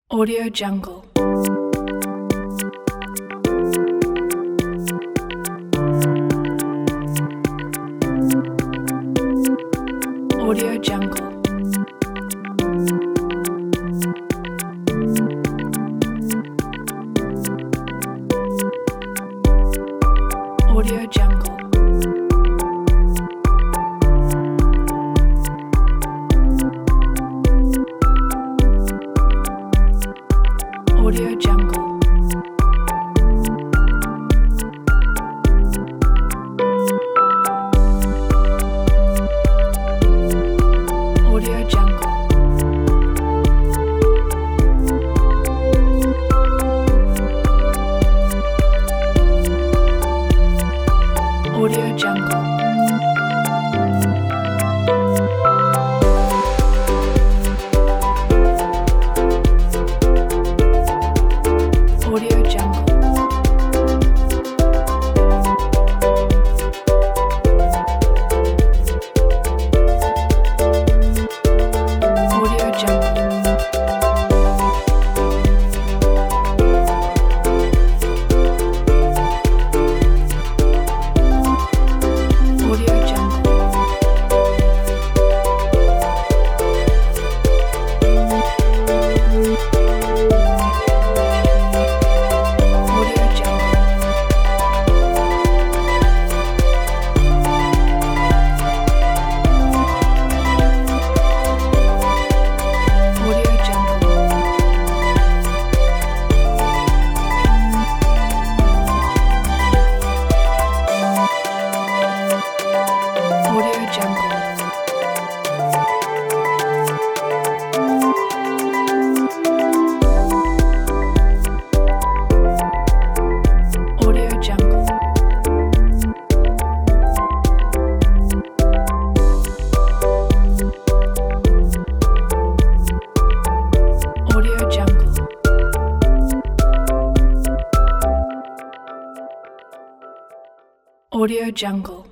Audio Jungle. Audio Jungle. Audio Jungle. Audio Jungle. Audio Jungle. Audio Jungle. Audio Jungle. Audio Jungle. Audio Jungle. Audio Jungle. Audio Jungle. Audio Jungle. Audio Jungle. Audio Jungle. Audio Jungle.